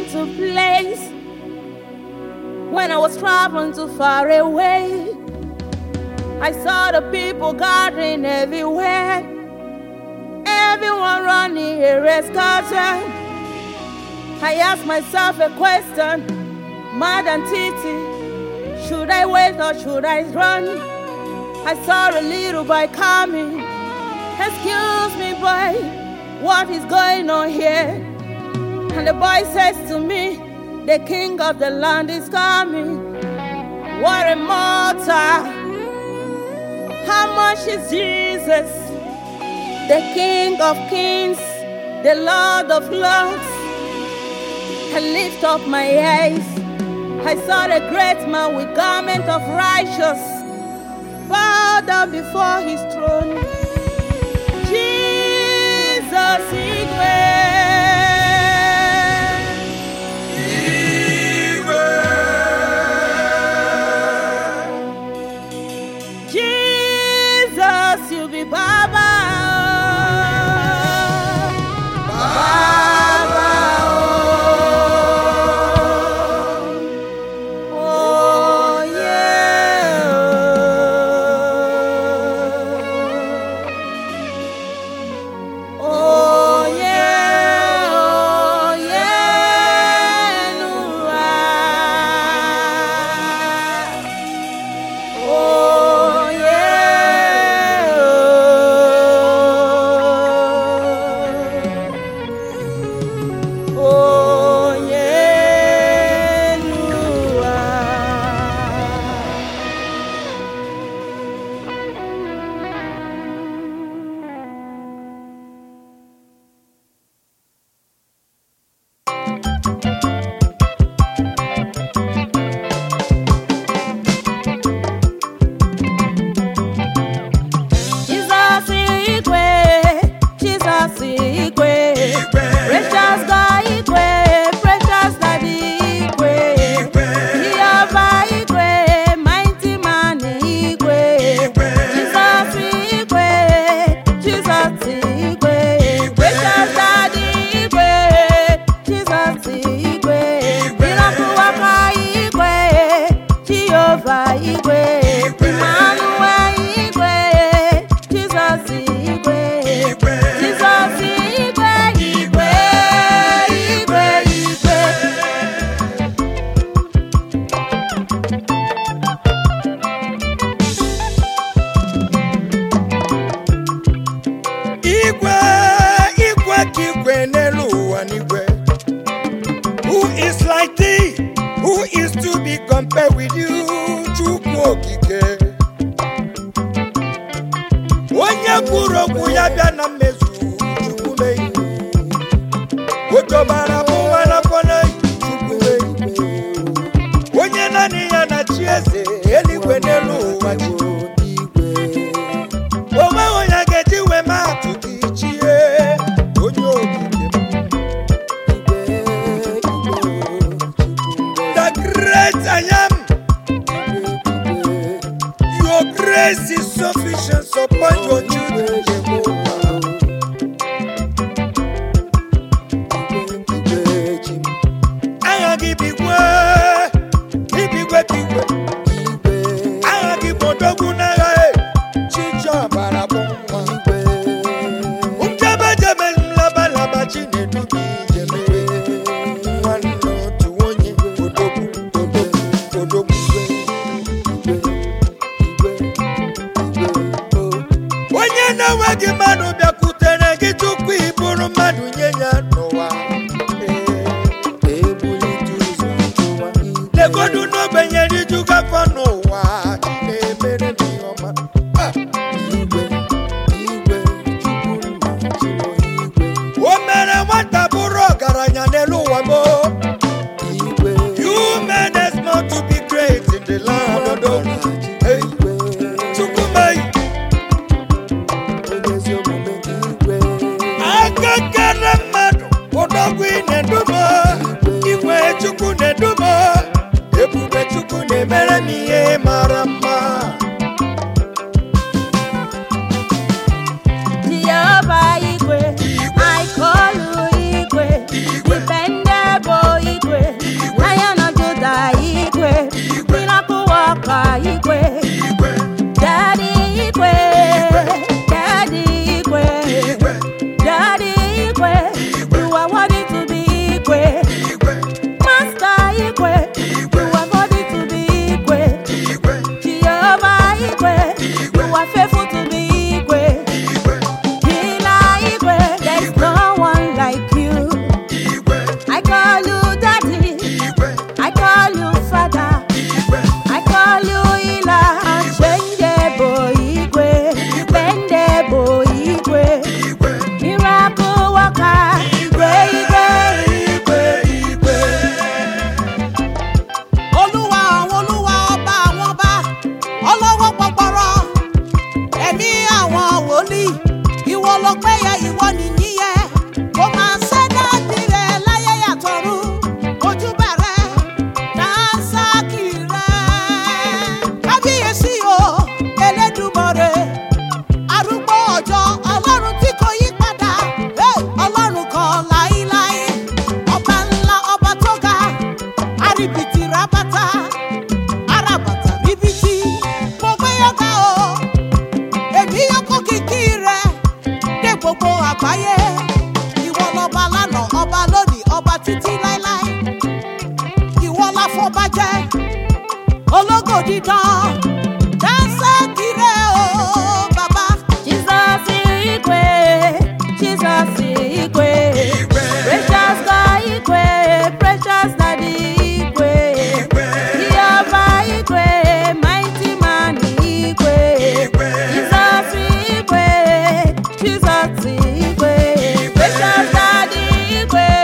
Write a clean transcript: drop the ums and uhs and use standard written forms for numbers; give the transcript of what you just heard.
to place when I was traveling too far away. I saw the people gathering everywhere, everyone running a scattered. I asked myself a question, Madam Titi, should I wait or should I run? I saw a little boy coming. Excuse me, boy, what is going on here? And the boy says to me, the king of the land is coming. What a mortar! How much is Jesus? The King of kings, the Lord of lords. I lift up my eyes. I saw the great man with garment of righteousness bow down before his throne. Jesus is Jesus, you be Baba. I call you Igwe, dependable Igwe. Daddy Igwe, you are worthy to be Igwe. Master Igwe, you are worthy to be Igwe. Jehovah Igwe, you are faithful to be Igwe. Healer Igwe, there is no one like you. I call you Daddy, I call you Father, I call you Healer. Unchangeable Igwe, dependable Igwe, miracle worker, Igwe, Igwe, Igwe, Igwe. Olúwa àwọn olúwa, ọba àwọn ọba, ọlọ́wọ́ gbọgbọrọ, ẹ̀mí àwọn wòlíì, ìwọ lọpẹ́ yẹ, ìwọ nìyí yẹ, kò máa ṣẹ́dá tirẹ̀ láyé yàtọ̀run, ojúbà rẹ̀, dánsákì rẹ̀. Kábíyèsí o, Elédùmarè, arúgbó ọjọ́, Ọlọ́run tí kò yí padà, Ọlọ́run kan láíláí, ọba ńlá, ọba tó ga, àríbìtì rábàtà, àràbàtà ríbìtì, mo gbé ọ̀gá o, èmi yọkọ kìkì rẹ̀ dé gbogbo àgbáyé. Ìwọ lọba lánàá, ọba lónìí, ọba títí láíláí. Ìwọ láfọbàjẹ́, ológo dídán, dánsákì rẹ̀ o, bàbá. Jesus Igwe, Jesus Igwe, precious God Igwe, precious Daddy Igwe, Jehovah Igwe, mighty man Igwe, Jesus Igwe, Jesus Igwe, precious Daddy Igwe,